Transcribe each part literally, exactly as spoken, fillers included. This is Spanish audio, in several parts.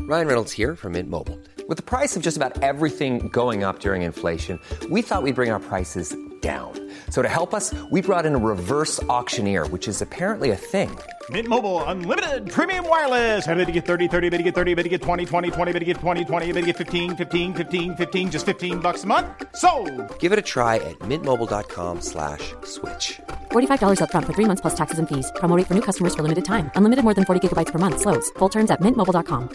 Ryan Reynolds here from Mint Mobile. With the price of just about everything going up during inflation, we thought we'd bring our prices down. So to help us, we brought in a reverse auctioneer, which is apparently a thing. Mint Mobile Unlimited Premium Wireless. How to get thirty, thirty, how to get thirty, how to get twenty, twenty, twenty, how to get twenty, twenty, how to get fifteen, fifteen, fifteen, fifteen, just fifteen bucks a month? Sold! Give it a try at mintmobile.com slash switch. forty-five dollars up front for three months plus taxes and fees. Promo rate for new customers for limited time. Unlimited more than forty gigabytes per month. Slows full terms at mint mobile dot com.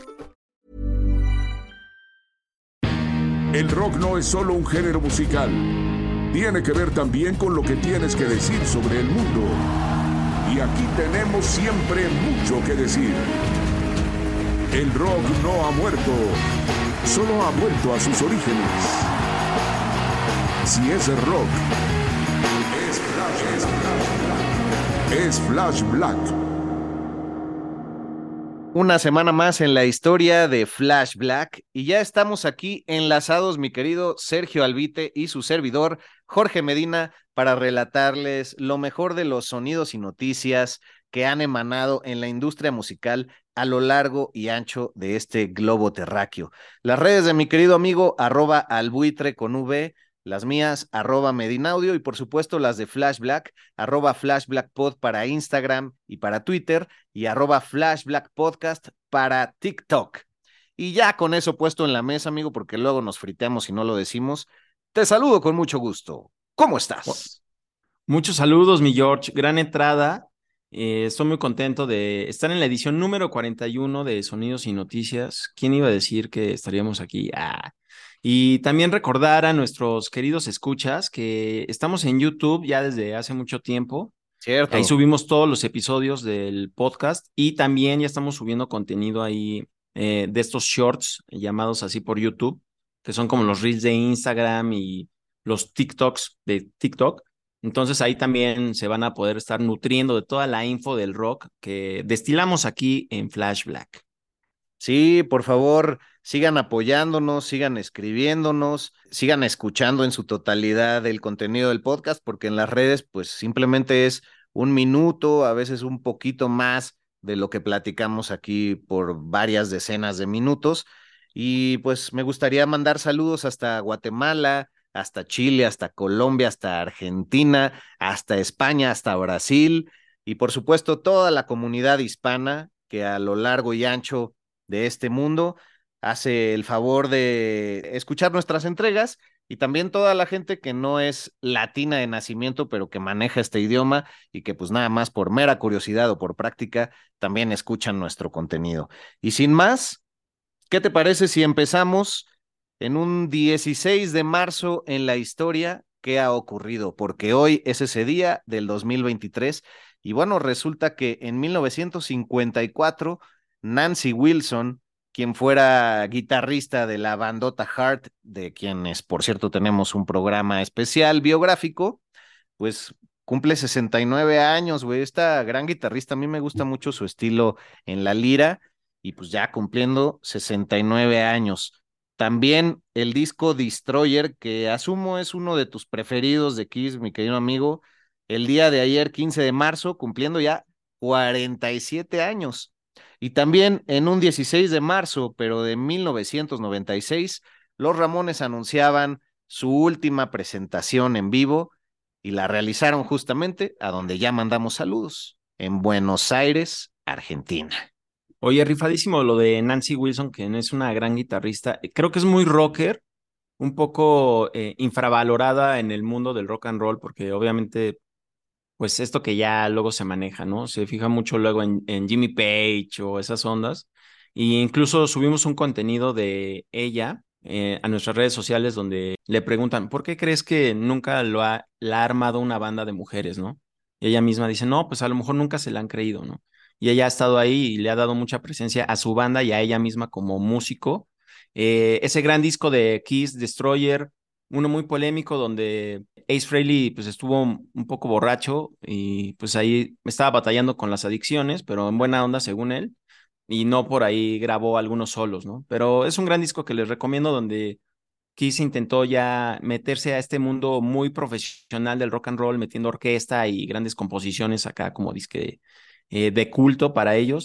El rock no es solo un género musical. Tiene que ver también con lo que tienes que decir sobre el mundo. Y aquí tenemos siempre mucho que decir. El rock no ha muerto, solo ha vuelto a sus orígenes. Si es rock, es Flash, es Flash Black. Una semana más en la historia de Flash Black y ya estamos aquí enlazados, mi querido Sergio Albite y su servidor Jorge Medina, para relatarles lo mejor de los sonidos y noticias que han emanado en la industria musical a lo largo y ancho de este globo terráqueo. Las redes de mi querido amigo arroba albuitre con V, las mías, arroba Medinaudio, y por supuesto las de Flash Black, arroba Flash Black Pod para Instagram y para Twitter, y arroba Flash Black Podcast para TikTok. Y ya con eso puesto en la mesa, amigo, porque luego nos friteamos y no lo decimos, te saludo con mucho gusto. ¿Cómo estás? Muchos saludos, mi George. Gran entrada. Eh, estoy muy contento de estar en la edición número cuarenta y uno de Sonidos y Noticias. ¿Quién iba a decir que estaríamos aquí? Ah... Y también recordar a nuestros queridos escuchas que estamos en YouTube ya desde hace mucho tiempo. Cierto. Ahí subimos todos los episodios del podcast y también ya estamos subiendo contenido ahí eh, de estos shorts llamados así por YouTube, que son como los reels de Instagram y los TikToks de TikTok. Entonces ahí también se van a poder estar nutriendo de toda la info del rock que destilamos aquí en Flash Black. Sí, por favor, sigan apoyándonos, sigan escribiéndonos, sigan escuchando en su totalidad el contenido del podcast, porque en las redes pues simplemente es un minuto, a veces un poquito más de lo que platicamos aquí por varias decenas de minutos. Y pues me gustaría mandar saludos hasta Guatemala, hasta Chile, hasta Colombia, hasta Argentina, hasta España, hasta Brasil, y por supuesto toda la comunidad hispana que a lo largo y ancho de este mundo hace el favor de escuchar nuestras entregas, y también toda la gente que no es latina de nacimiento pero que maneja este idioma y que pues nada más por mera curiosidad o por práctica también escuchan nuestro contenido. Y sin más, ¿qué te parece si empezamos en un dieciséis de marzo en la historia? ¿Qué ha ocurrido? Porque hoy es ese día del dos mil veintitrés y bueno, resulta que en mil novecientos cincuenta y cuatro Nancy Wilson, quien fuera guitarrista de la bandota Heart, de quienes, por cierto, tenemos un programa especial biográfico, pues cumple sesenta y nueve años, güey. Esta gran guitarrista, a mí me gusta mucho su estilo en la lira, y pues ya cumpliendo sesenta y nueve años. También el disco Destroyer, que asumo es uno de tus preferidos de Kiss, mi querido amigo, el día de ayer, quince de marzo, cumpliendo ya cuarenta y siete años. Y también en un dieciséis de marzo, pero de mil novecientos noventa y seis, los Ramones anunciaban su última presentación en vivo y la realizaron justamente a donde ya mandamos saludos, en Buenos Aires, Argentina. Oye, rifadísimo lo de Nancy Wilson, que es una gran guitarrista. Creo que es muy rocker, un poco eh, infravalorada en el mundo del rock and roll, porque obviamente pues esto que ya luego se maneja, ¿no? Se fija mucho luego en, en Jimmy Page o esas ondas. Y incluso subimos un contenido de ella eh, a nuestras redes sociales donde le preguntan, ¿por qué crees que nunca lo ha, la ha armado una banda de mujeres, ¿no? Y ella misma dice, no, pues a lo mejor nunca se la han creído, ¿no? Y ella ha estado ahí y le ha dado mucha presencia a su banda y a ella misma como músico. Eh, ese gran disco de Kiss, Destroyer, uno muy polémico donde Ace Frehley pues estuvo un poco borracho y pues ahí estaba batallando con las adicciones, pero en buena onda según él, y no por ahí grabó algunos solos, ¿no? Pero es un gran disco que les recomiendo donde Kiss intentó ya meterse a este mundo muy profesional del rock and roll, metiendo orquesta y grandes composiciones acá como disque eh, de culto para ellos.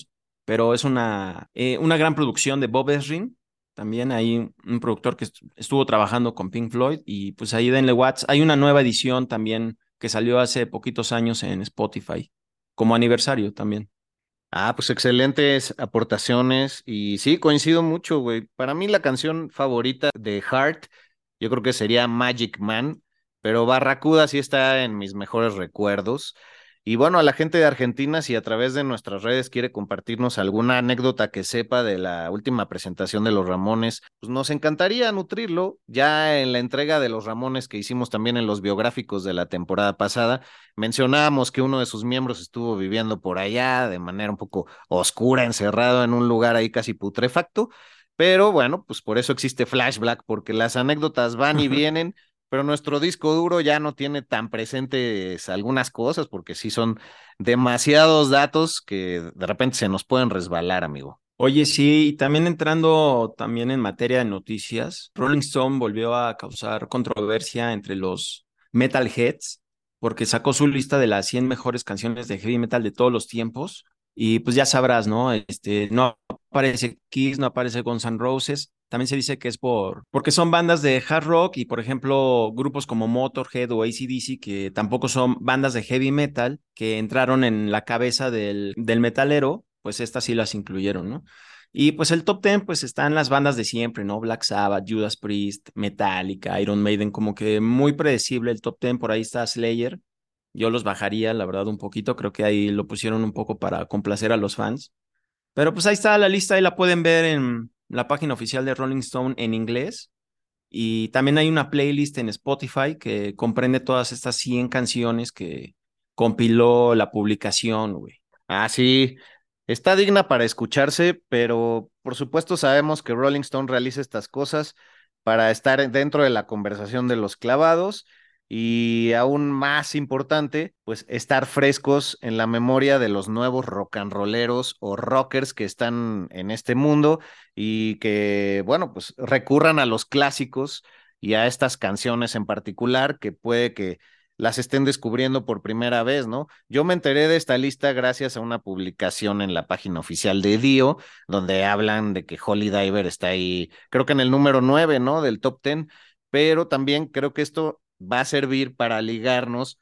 pero es una, eh, una gran producción de Bob Ezrin. También hay un productor que est- estuvo trabajando con Pink Floyd y pues ahí denle watts. Hay una nueva edición también que salió hace poquitos años en Spotify, como aniversario también. Ah, pues excelentes aportaciones y sí, coincido mucho, güey. Para mí la canción favorita de Heart, yo creo que sería Magic Man, pero Barracuda sí está en mis mejores recuerdos. Y bueno, a la gente de Argentina, si a través de nuestras redes quiere compartirnos alguna anécdota que sepa de la última presentación de los Ramones, pues nos encantaría nutrirlo. Ya en la entrega de los Ramones que hicimos también en los biográficos de la temporada pasada, mencionábamos que uno de sus miembros estuvo viviendo por allá de manera un poco oscura, encerrado en un lugar ahí casi putrefacto, pero bueno, pues por eso existe Flashback, porque las anécdotas van y vienen, pero nuestro disco duro ya no tiene tan presentes algunas cosas, porque sí son demasiados datos que de repente se nos pueden resbalar, amigo. Oye, sí, y también entrando también en materia de noticias, Rolling Stone volvió a causar controversia entre los metalheads porque sacó su lista de las cien mejores canciones de heavy metal de todos los tiempos y pues ya sabrás, ¿no? Este, no aparece Kiss, no aparece Guns N' Roses, también se dice que es por porque son bandas de hard rock y por ejemplo grupos como Motorhead o A C/D C que tampoco son bandas de heavy metal que entraron en la cabeza del, del metalero, pues estas sí las incluyeron, ¿no? Y pues el top ten, pues están las bandas de siempre, ¿no? Black Sabbath, Judas Priest, Metallica, Iron Maiden, como que muy predecible el top ten, por ahí está Slayer. Yo los bajaría, la verdad, un poquito, creo que ahí lo pusieron un poco para complacer a los fans. Pero pues ahí está la lista, ahí la pueden ver en la página oficial de Rolling Stone en inglés. Y también hay una playlist en Spotify que comprende todas estas cien canciones que compiló la publicación, güey. Ah, sí, está digna para escucharse, pero por supuesto sabemos que Rolling Stone realiza estas cosas para estar dentro de la conversación de los clavados y aún más importante, pues estar frescos en la memoria de los nuevos rock and rolleros o rockers que están en este mundo y que, bueno, pues recurran a los clásicos y a estas canciones en particular que puede que las estén descubriendo por primera vez, ¿no? Yo me enteré de esta lista gracias a una publicación en la página oficial de Dio, donde hablan de que Holy Diver está ahí, creo que en el número nueve, ¿no? Del top ten, pero también creo que esto va a servir para ligarnos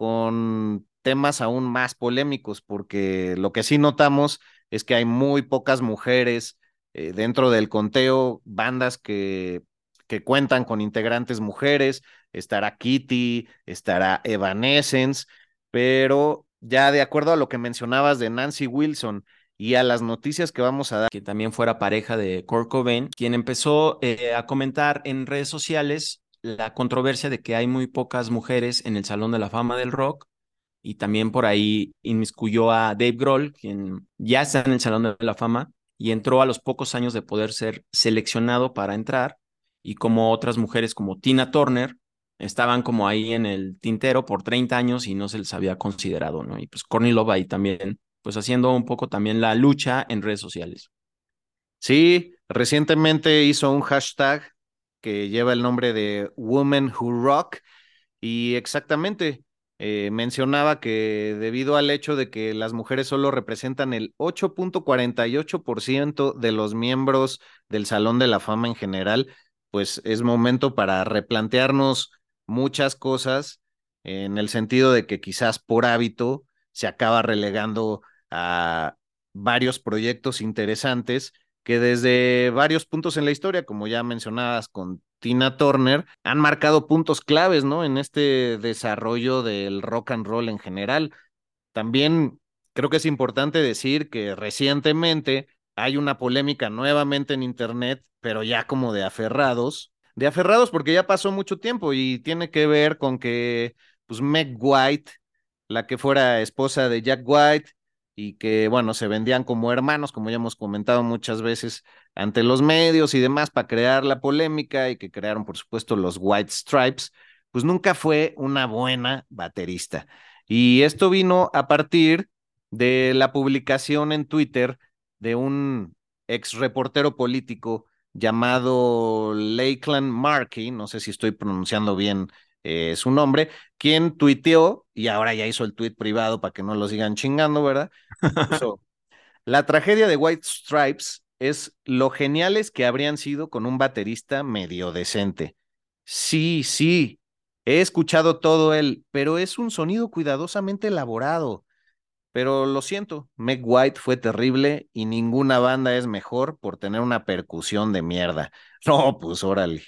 con temas aún más polémicos, porque lo que sí notamos es que hay muy pocas mujeres eh, dentro del conteo, bandas que, que cuentan con integrantes mujeres, estará Kitty, estará Evanescence, pero ya de acuerdo a lo que mencionabas de Nancy Wilson y a las noticias que vamos a dar, Que también fuera pareja de Kurt Cobain, quien empezó eh, a comentar en redes sociales la controversia de que hay muy pocas mujeres en el Salón de la Fama del Rock y también por ahí inmiscuyó a Dave Grohl, quien ya está en el Salón de la Fama y entró a los pocos años de poder ser seleccionado para entrar y como otras mujeres como Tina Turner estaban como ahí en el tintero por treinta años y no se les había considerado, ¿no? Y pues Courtney Love ahí también, pues haciendo un poco también la lucha en redes sociales. sí, recientemente hizo un hashtag que lleva el nombre de Women Who Rock y exactamente eh, mencionaba que debido al hecho de que las mujeres solo representan el ocho punto cuarenta y ocho por ciento de los miembros del Salón de la Fama en general, pues es momento para replantearnos muchas cosas en el sentido de que quizás por hábito se acaba relegando a varios proyectos interesantes que desde varios puntos en la historia, como ya mencionabas con Tina Turner, han marcado puntos claves, ¿no? En este desarrollo del rock and roll en general. También creo que es importante decir que recientemente hay una polémica nuevamente en Internet, pero ya como de aferrados, de aferrados porque ya pasó mucho tiempo y tiene que ver con que, pues, Meg White, la que fuera esposa de Jack White, y que, bueno, se vendían como hermanos, como ya hemos comentado muchas veces ante los medios y demás, para crear la polémica y que crearon, por supuesto, los White Stripes, pues nunca fue una buena baterista. Y esto vino a partir de la publicación en Twitter de un ex reportero político llamado Lakeland Markey, no sé si estoy pronunciando bien eh, su nombre, quien tuiteó, y ahora ya hizo el tweet privado para que no lo sigan chingando, ¿verdad? Puso, La tragedia de White Stripes es lo geniales que habrían sido con un baterista medio decente. Sí, sí, he escuchado todo él, pero es un sonido cuidadosamente elaborado. Pero lo siento, Meg White fue terrible y ninguna banda es mejor por tener una percusión de mierda. No, pues órale.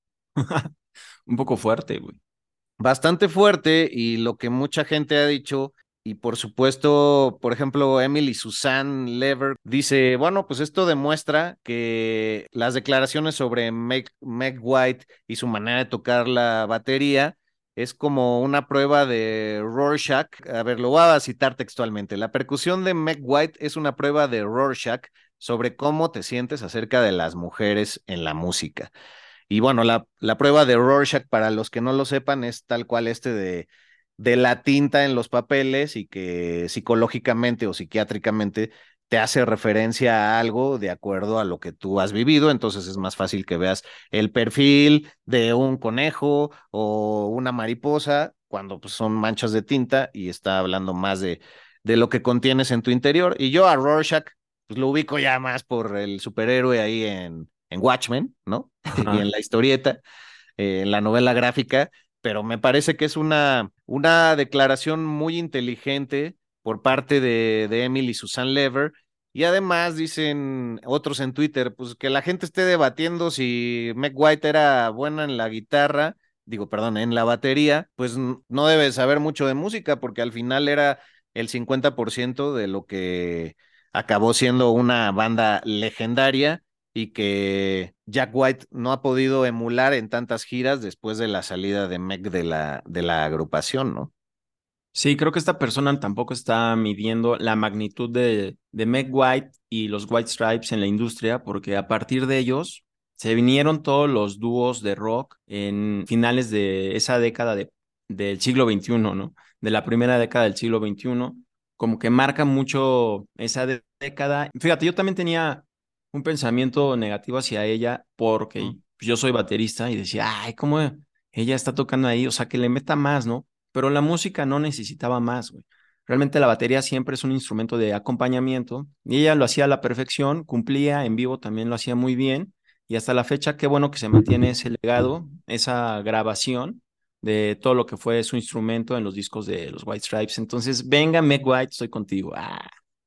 Un poco fuerte, güey. Bastante fuerte y lo que mucha gente ha dicho, y por supuesto, por ejemplo, Emily Suzanne Lever dice, bueno, pues esto demuestra que las declaraciones sobre Meg, Meg White y su manera de tocar la batería es como una prueba de Rorschach. A ver, lo voy a citar textualmente. La percusión de Meg White es una prueba de Rorschach sobre cómo te sientes acerca de las mujeres en la música. Y bueno, la, la prueba de Rorschach, para los que no lo sepan, es tal cual este de, de la tinta en los papeles y que psicológicamente o psiquiátricamente te hace referencia a algo de acuerdo a lo que tú has vivido. Entonces es más fácil que veas el perfil de un conejo o una mariposa cuando pues, son manchas de tinta y está hablando más de, de lo que contienes en tu interior. Y yo a Rorschach pues, lo ubico ya más por el superhéroe ahí en en Watchmen, ¿no? Y en Ajá. la historieta, eh, en la novela gráfica, pero me parece que es una, una declaración muy inteligente por parte de, de Emily Susan Lever. Y además dicen otros en Twitter, pues que la gente esté debatiendo si Meg White era buena en la guitarra, digo, perdón, en la batería, pues no debe saber mucho de música porque al final era el cincuenta por ciento de lo que acabó siendo una banda legendaria y que Jack White no ha podido emular en tantas giras después de la salida de Meg de la, de la agrupación, ¿no? Sí, creo que esta persona tampoco está midiendo la magnitud de, de Meg White y los White Stripes en la industria, porque a partir de ellos se vinieron todos los dúos de rock en finales de esa década de, del siglo veintiuno, ¿no? De la primera década del siglo veintiuno, como que marca mucho esa de- década. Fíjate, yo también tenía un pensamiento negativo hacia ella porque yo soy baterista y decía, ay, ¿cómo ella está tocando ahí? O sea, que le meta más, ¿no? Pero la música no necesitaba más, güey. Realmente la batería siempre es un instrumento de acompañamiento y ella lo hacía a la perfección, cumplía en vivo, también lo hacía muy bien y hasta la fecha qué bueno que se mantiene ese legado, esa grabación de todo lo que fue su instrumento en los discos de los White Stripes. Entonces, venga, Meg White, estoy contigo. Ah,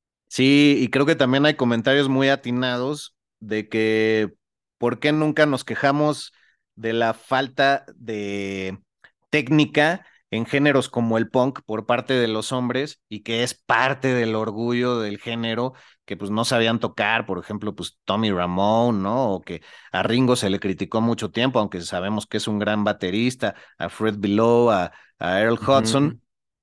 Sí, y creo que también hay comentarios muy atinados de que por qué nunca nos quejamos de la falta de técnica en géneros como el punk por parte de los hombres y que es parte del orgullo del género que pues no sabían tocar, por ejemplo, pues Tommy Ramone, ¿no? O que a Ringo se le criticó mucho tiempo, aunque sabemos que es un gran baterista, a Fred Below, a, a Earl Hudson. ujú.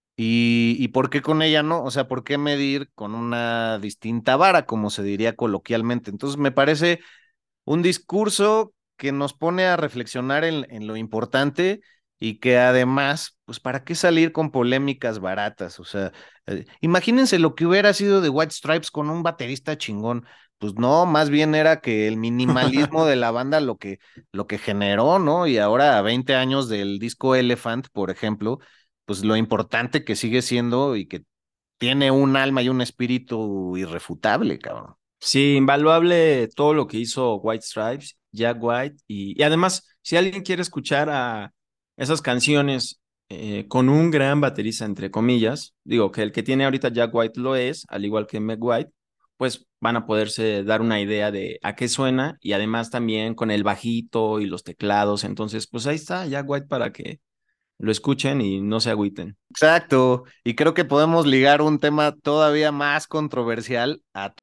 ¿Y, y por qué con ella no? O sea, ¿por qué medir con una distinta vara, como se diría coloquialmente? Entonces, me parece un discurso que nos pone a reflexionar en, en lo importante y que además, pues, ¿para qué salir con polémicas baratas? O sea, eh, imagínense lo que hubiera sido de White Stripes con un baterista chingón. Pues no, más bien era que el minimalismo de la banda lo que, lo que generó, ¿no? Y ahora a veinte años del disco Elephant, por ejemplo, pues lo importante que sigue siendo y que tiene un alma y un espíritu irrefutable, cabrón. Sí, invaluable todo lo que hizo White Stripes, Jack White, y, y además, si alguien quiere escuchar a esas canciones eh, con un gran baterista, entre comillas, digo que el que tiene ahorita Jack White lo es, al igual que Meg White, pues van a poderse dar una idea de a qué suena y además también con el bajito y los teclados, entonces, pues ahí está Jack White para que lo escuchen y no se agüiten. Exacto, y creo que podemos ligar un tema todavía más controversial a...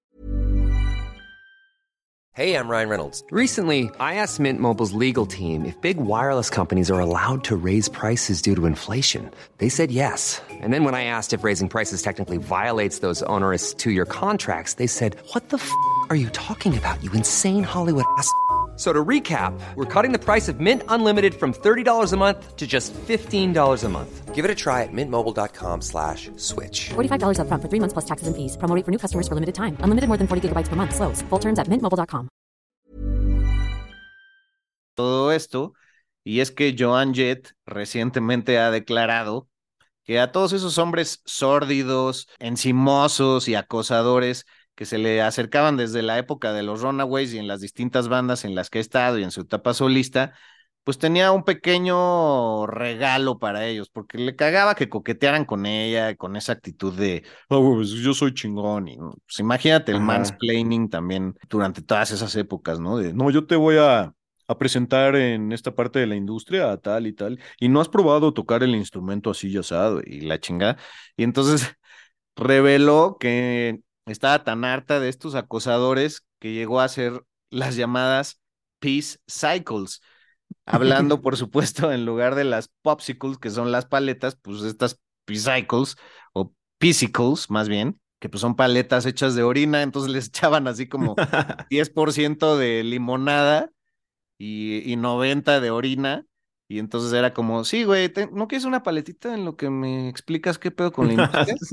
Hey, I'm Ryan Reynolds. Recently, I asked Mint Mobile's legal team if big wireless companies are allowed to raise prices due to inflation. They said yes. And then when I asked if raising prices technically violates those onerous two-year contracts, they said, "What the f*** are you talking about, you insane Hollywood ass?" So to recap, we're cutting the price of Mint Unlimited from thirty dollars a month to just fifteen dollars a month. Give it a try at mintmobile.com slash switch. forty-five dollars upfront for three months plus taxes and fees. Promo rate for new customers for limited time. Unlimited more than forty gigabytes per month slows. Full terms at mint mobile dot com. todo esto, y es que Joan Jett recientemente ha declarado que a todos esos hombres sórdidos, encimosos y acosadores que se le acercaban desde la época de los Runaways y en las distintas bandas en las que ha estado y en su etapa solista, pues tenía un pequeño regalo para ellos, porque le cagaba que coquetearan con ella, con esa actitud de, oh, pues yo soy chingón. Y, ¿no? Pues imagínate el Ajá. mansplaining también durante todas esas épocas, ¿no? De, no, yo te voy a, a presentar en esta parte de la industria a tal y tal, y no has probado tocar el instrumento así ya asado y la chingada. Y entonces reveló que estaba tan harta de estos acosadores que llegó a hacer las llamadas Peace Cycles, hablando, por supuesto, en lugar de las popsicles, que son las paletas, pues estas Peacycles o Pisicles, más bien, que pues son paletas hechas de orina, entonces les echaban así como diez por ciento de limonada y, y noventa de orina. Y entonces era como, sí, güey, te- ¿no quieres una paletita en lo que me explicas qué pedo con la industria? Sí.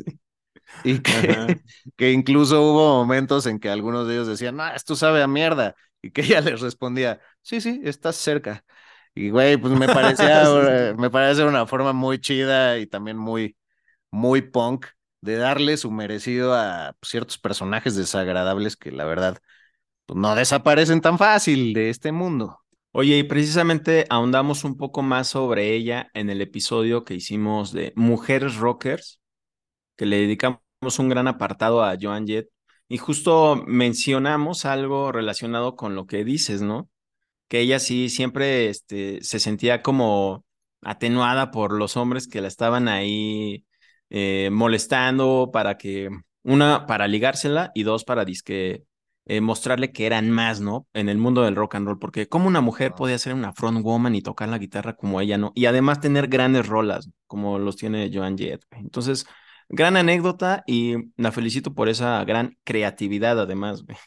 Y que, Ajá. que incluso hubo momentos en que algunos de ellos decían, no, esto sabe a mierda. Y que ella les respondía, sí, sí, estás cerca. Y güey, pues me parecía, eh, me parece una forma muy chida y también muy, muy punk de darle su merecido a ciertos personajes desagradables que la verdad pues, no desaparecen tan fácil de este mundo. Oye, y precisamente ahondamos un poco más sobre ella en el episodio que hicimos de Mujeres Rockers, que le dedicamos un gran apartado a Joan Jett, y justo mencionamos algo relacionado con lo que dices, ¿no? Que ella sí siempre este, se sentía como atenuada por los hombres que la estaban ahí eh, molestando para que, una, para ligársela y dos, para disque eh, mostrarle que eran más, ¿no? En el mundo del rock and roll, porque como una mujer podía ser una front woman y tocar la guitarra como ella, ¿no? Y además tener grandes rolas, como los tiene Joan Jett, güey. Entonces, gran anécdota y la felicito por esa gran creatividad, además, güey.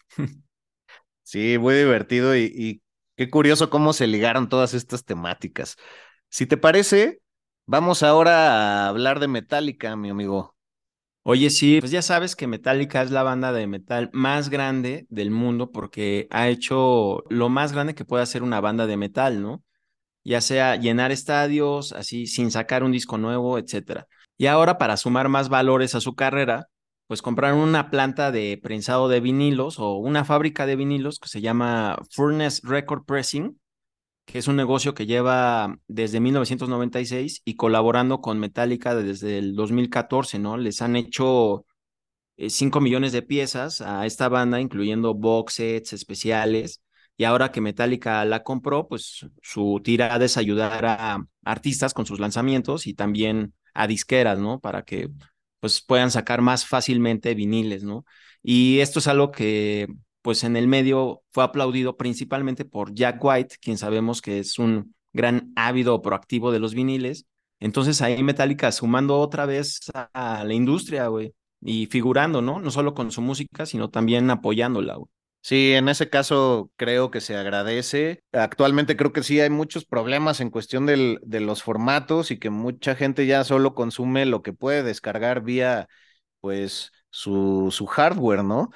Sí, muy divertido y, y qué curioso cómo se ligaron todas estas temáticas. Si te parece, vamos ahora a hablar de Metallica, mi amigo. Oye, sí, pues ya sabes que Metallica es la banda de metal más grande del mundo porque ha hecho lo más grande que puede hacer una banda de metal, ¿no? Ya sea llenar estadios, así, sin sacar un disco nuevo, etcétera. Y ahora, para sumar más valores a su carrera, pues compraron una planta de prensado de vinilos o una fábrica de vinilos que se llama Furnace Record Pressing, que es un negocio que lleva desde mil novecientos noventa y seis y colaborando con Metallica desde el dos mil catorce, ¿no? Les han hecho eh, cinco millones de piezas a esta banda, incluyendo box sets especiales. Y ahora que Metallica la compró, pues su tirada es ayudar a artistas con sus lanzamientos y también a disqueras, ¿no? Para que pues puedan sacar más fácilmente viniles, ¿no? Y esto es algo que pues en el medio fue aplaudido principalmente por Jack White, quien sabemos que es un gran ávido proactivo de los viniles. Entonces ahí Metallica sumando otra vez a, a la industria, güey, y figurando, ¿no? No solo con su música, sino también apoyándola, güey. Sí, en ese caso creo que se agradece. Actualmente creo que sí hay muchos problemas en cuestión del, de los formatos y que mucha gente ya solo consume lo que puede descargar vía, pues, su, su hardware, ¿no?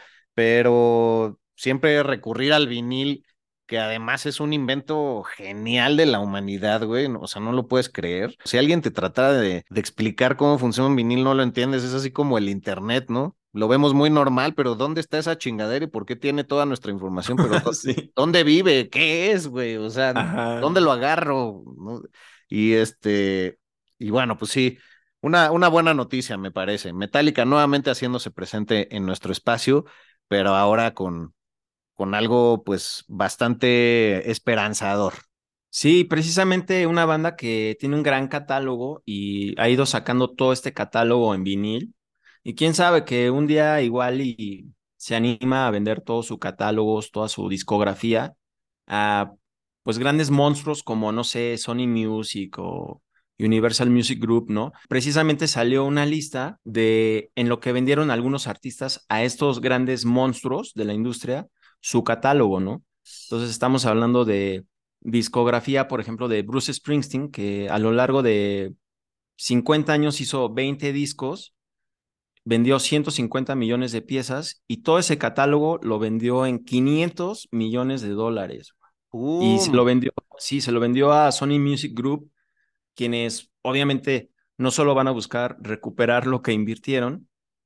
Pero siempre recurrir al vinil, que además es un invento genial de la humanidad, güey. no- O sea, no lo puedes creer. Si alguien te tratara de, de explicar cómo funciona un vinil, no lo entiendes. Es así como el internet, ¿no? Lo vemos muy normal, pero ¿dónde está esa chingadera y por qué tiene toda nuestra información? Pero ¿dó- Sí. ¿dónde vive? ¿Qué es, güey? O sea, Ajá. ¿dónde lo agarro? ¿No? Y este, y bueno, pues sí, una, una buena noticia, me parece. Metallica nuevamente haciéndose presente en nuestro espacio, pero ahora con, con algo, pues, bastante esperanzador. Sí, precisamente una banda que tiene un gran catálogo y ha ido sacando todo este catálogo en vinil. Y quién sabe que un día igual y se anima a vender todo su catálogo, toda su discografía a pues grandes monstruos como, no sé, Sony Music o Universal Music Group, ¿no? Precisamente salió una lista de en lo que vendieron algunos artistas a estos grandes monstruos de la industria, su catálogo, ¿no? Entonces estamos hablando de discografía, por ejemplo, de Bruce Springsteen, que a lo largo de cincuenta años hizo veinte discos, vendió ciento cincuenta millones de piezas y todo ese catálogo lo vendió en quinientos millones de dólares. Y se lo ¡Pum! vendió, sí, se lo vendió a Sony Music Group, quienes obviamente no solo van a buscar recuperar lo que invirtieron,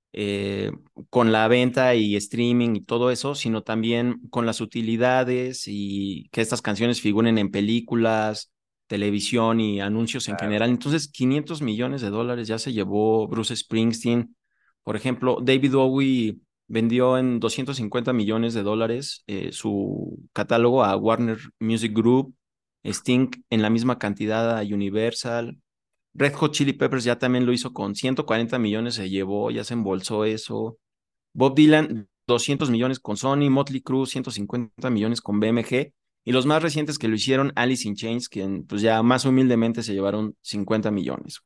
eh, con la venta y streaming y todo eso, sino también con las utilidades y que estas canciones figuren en películas, televisión y anuncios en Claro. general. Entonces, quinientos millones de dólares ya se llevó Bruce Springsteen. Por ejemplo, David Bowie vendió en doscientos cincuenta millones de dólares eh, su catálogo a Warner Music Group, Sting en la misma cantidad a Universal. Red Hot Chili Peppers ya también lo hizo con ciento cuarenta millones, se llevó, ya se embolsó eso. Bob Dylan, doscientos millones con Sony, Motley Crue, ciento cincuenta millones con B M G. Y los más recientes que lo hicieron, Alice in Chains, que pues ya más humildemente se llevaron cincuenta millones.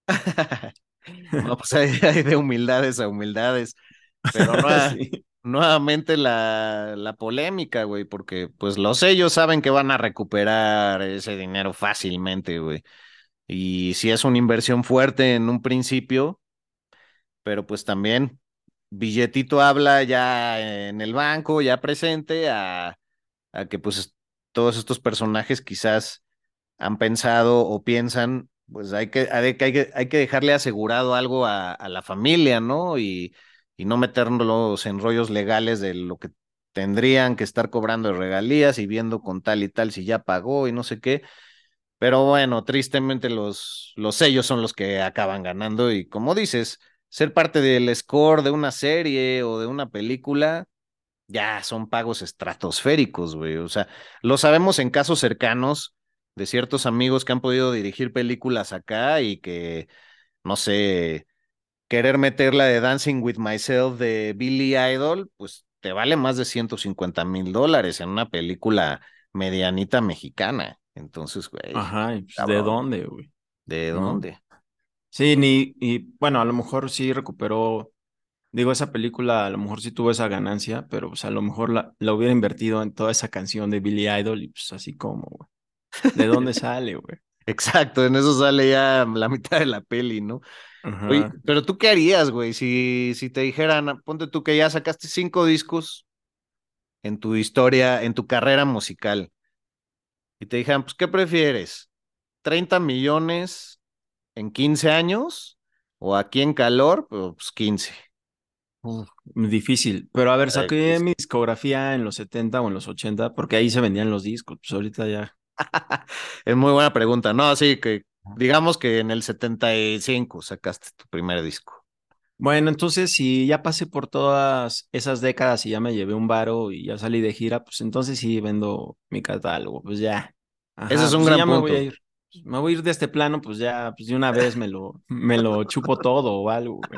No, pues hay, hay de humildades a humildades, pero no a- Sí. nuevamente la, la polémica, güey, porque pues los sellos saben que van a recuperar ese dinero fácilmente, güey. Y si es una inversión fuerte en un principio, pero pues también billetito habla ya en el banco, ya presente, a, a que pues todos estos personajes quizás han pensado o piensan, pues hay que, hay que, hay que, hay que dejarle asegurado algo a, a la familia, ¿no? Y, y no meternos en rollos legales de lo que tendrían que estar cobrando de regalías y viendo con tal y tal si ya pagó y no sé qué. Pero bueno, tristemente los, los sellos son los que acaban ganando y como dices, ser parte del score de una serie o de una película ya son pagos estratosféricos, güey. O sea, lo sabemos en casos cercanos de ciertos amigos que han podido dirigir películas acá y que, no sé, querer meter la de Dancing with Myself de Billy Idol, pues te vale más de ciento cincuenta mil dólares en una película medianita mexicana. Entonces, güey, Ajá, y pues, ¿de cabrón, dónde, güey? ¿de ¿No? dónde? Sí, ni, y bueno, a lo mejor sí recuperó, digo, esa película a lo mejor sí tuvo esa ganancia, pero pues a lo mejor la, la hubiera invertido en toda esa canción de Billy Idol y pues así como, güey. ¿De dónde sale, güey? Exacto, en eso sale ya la mitad de la peli, ¿no? Oye, Ajá. pero tú qué harías, güey, si, si te dijeran, ponte tú que ya sacaste cinco discos en tu historia, en tu carrera musical, y te dijeran, pues, ¿qué prefieres? ¿Treinta millones en quince años? ¿O aquí en calor? Pues quince. Uf, difícil. Pero a ver, Está saqué difícil. mi discografía en los setenta o en los ochenta porque ahí se vendían los discos. Pues ahorita ya. Es muy buena pregunta. No, sí, que digamos que en el setenta y cinco sacaste tu primer disco. Bueno, entonces si ya pasé por todas esas décadas y ya me llevé un varo y ya salí de gira, pues entonces sí vendo mi catálogo. Pues ya. Ese es Ajá, un pues sí, gran ya me voy a punto. ir. Pues, me voy a ir de este plano, pues ya, pues de una vez me lo, me lo chupo todo o algo, güey.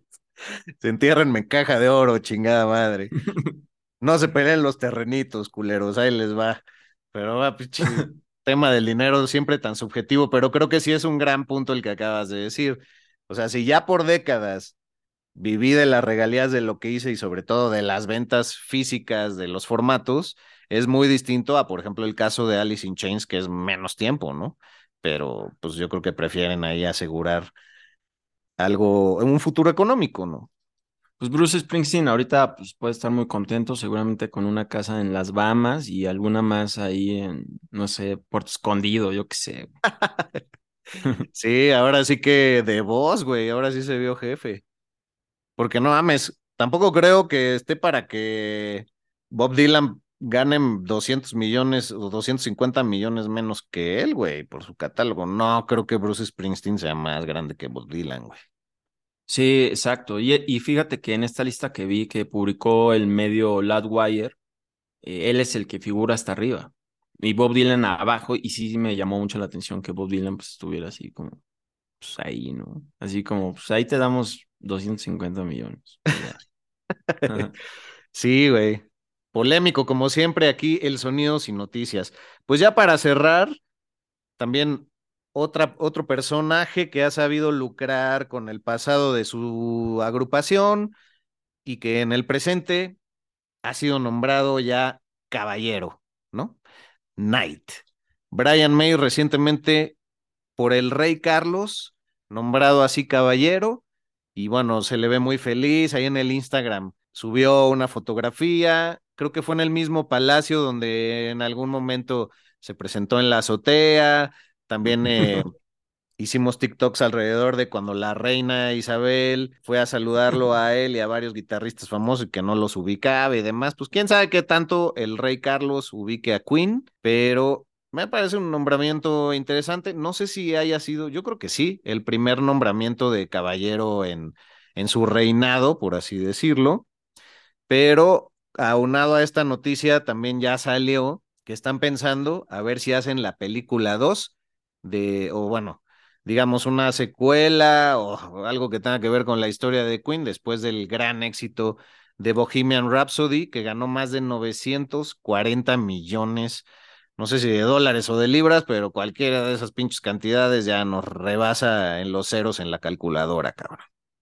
Se entiérrenme en caja de oro, chingada madre. No se peleen los terrenitos, culeros, ahí les va. Pero va, pinche tema del dinero siempre tan subjetivo, pero creo que sí es un gran punto el que acabas de decir. O sea, si ya por décadas viví de las regalías de lo que hice y sobre todo de las ventas físicas de los formatos, es muy distinto a, por ejemplo, el caso de Alice in Chains, que es menos tiempo, ¿no? Pero pues yo creo que prefieren ahí asegurar algo, un futuro económico, ¿no? Pues Bruce Springsteen ahorita pues, puede estar muy contento, seguramente con una casa en las Bahamas y alguna más ahí en, no sé, Puerto Escondido, yo qué sé. Sí, ahora sí que de voz, güey, ahora sí se vio jefe. Porque no mames, tampoco creo que esté para que Bob Dylan gane doscientos millones o doscientos cincuenta millones menos que él, güey, por su catálogo. No creo que Bruce Springsteen sea más grande que Bob Dylan, güey. Sí, exacto. Y, y fíjate que en esta lista que vi que publicó el medio Loudwire, eh, él es el que figura hasta arriba. Y Bob Dylan abajo, y sí me llamó mucho la atención que Bob Dylan pues, estuviera así como, pues ahí, ¿no? Así como, pues ahí te damos doscientos cincuenta millones. Pues ya. Ajá. Sí, güey. Polémico, como siempre, aquí el sonido sin noticias. Pues ya para cerrar, también otra, otro personaje que ha sabido lucrar con el pasado de su agrupación y que en el presente ha sido nombrado ya caballero, ¿no? Knight. Brian May recientemente por el rey Carlos, nombrado así caballero, y bueno, se le ve muy feliz ahí en el Instagram. Subió una fotografía, creo que fue en el mismo palacio donde en algún momento se presentó en la azotea, también eh, hicimos TikToks alrededor de cuando la reina Isabel fue a saludarlo a él y a varios guitarristas famosos y que no los ubicaba y demás. Pues quién sabe qué tanto el rey Carlos ubique a Queen, pero me parece un nombramiento interesante. No sé si haya sido, yo creo que sí, el primer nombramiento de caballero en, en su reinado, por así decirlo. Pero aunado a esta noticia, también ya salió que están pensando a ver si hacen la película dos de, o bueno, digamos una secuela o algo que tenga que ver con la historia de Queen después del gran éxito de Bohemian Rhapsody, que ganó más de novecientos cuarenta millones, no sé si de dólares o de libras, pero cualquiera de esas pinches cantidades ya nos rebasa en los ceros en la calculadora, cabrón.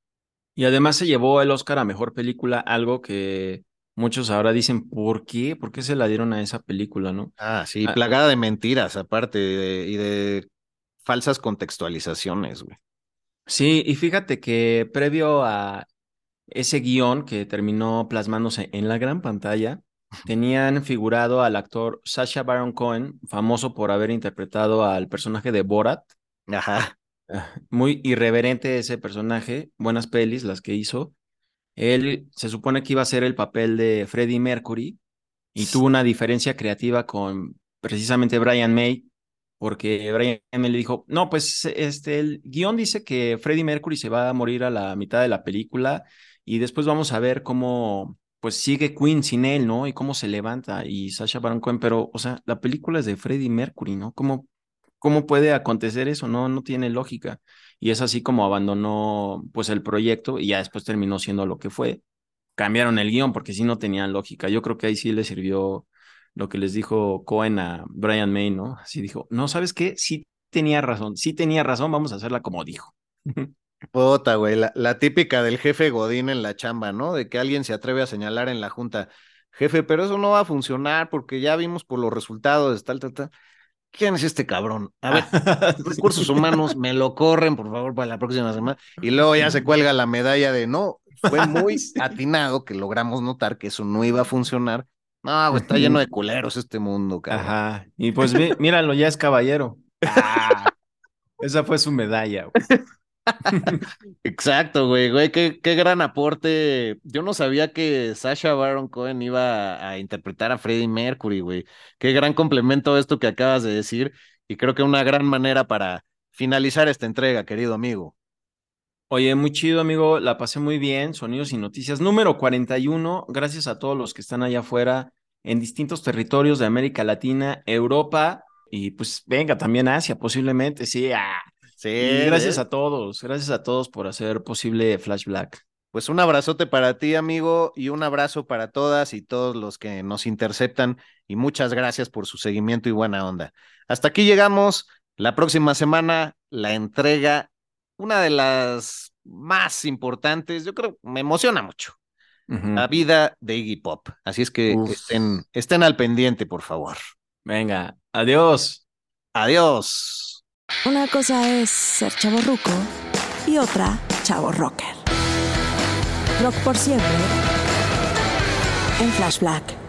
Y además se llevó el Oscar a Mejor Película, algo que muchos ahora dicen, ¿por qué? ¿Por qué se la dieron a esa película, no? Ah, sí, Ah, plagada de mentiras aparte de- y de falsas contextualizaciones, güey. sí, y fíjate que previo a ese guión que terminó plasmándose en la gran pantalla, tenían figurado al actor Sacha Baron Cohen, famoso por haber interpretado al personaje de Borat. Ajá. Ah, muy irreverente ese personaje, buenas pelis las que hizo. Él se supone que iba a ser el papel de Freddie Mercury y tuvo una diferencia creativa con precisamente Brian May, porque Brian May le dijo, no, pues este, el guión dice que Freddie Mercury se va a morir a la mitad de la película y después vamos a ver cómo pues sigue Queen sin él, ¿no? Y cómo se levanta y Sacha Baron Cohen, pero, o sea, la película es de Freddie Mercury, ¿no? ¿Cómo, cómo puede acontecer eso? No, no tiene lógica. Y es así como abandonó pues el proyecto y ya después terminó siendo lo que fue. Cambiaron el guión porque sí no tenían lógica. Yo creo que ahí sí le sirvió lo que les dijo Cohen a Brian May, ¿no? Así dijo, no, ¿sabes qué? Sí tenía razón, sí tenía razón, vamos a hacerla como dijo. Puta, güey, la, la típica del jefe Godín en la chamba, ¿no? De que alguien se atreve a señalar en la junta, jefe, pero eso no va a funcionar porque ya vimos por los resultados, tal, tal, tal. ¿Quién es este cabrón? A ver, recursos humanos, me lo corren, por favor, para la próxima semana. Y luego ya se cuelga la medalla de no, fue muy Sí. atinado que logramos notar que eso no iba a funcionar. No, güey, está lleno de culeros este mundo, cabrón. Ajá, y pues mi- míralo, ya es caballero. Ah, esa fue su medalla. Exacto, güey, güey, qué, qué gran aporte. Yo no sabía que Sacha Baron Cohen iba a, a interpretar a Freddie Mercury, güey. Qué gran complemento esto que acabas de decir y creo que una gran manera para finalizar esta entrega, querido amigo. Oye, muy chido, amigo. La pasé muy bien. Sonidos y noticias número cuarenta y uno. Gracias a todos los que están allá afuera en distintos territorios de América Latina, Europa y pues venga también Asia, posiblemente, sí. Ah. Sí, Y gracias de- a todos, gracias a todos por hacer posible Flash Black. pues un abrazote para ti, amigo, y un abrazo para todas y todos los que nos interceptan y muchas gracias por su seguimiento y buena onda. Hasta aquí llegamos. La próxima semana, la entrega, una de las más importantes, yo creo, me emociona mucho. La Ujú. vida de Iggy Pop. Así es que Uf. estén, estén al pendiente, por favor. Venga, adiós. Adiós. Una cosa es ser chavorruco y otra chavo rocker. Rock por siempre en Flash Black.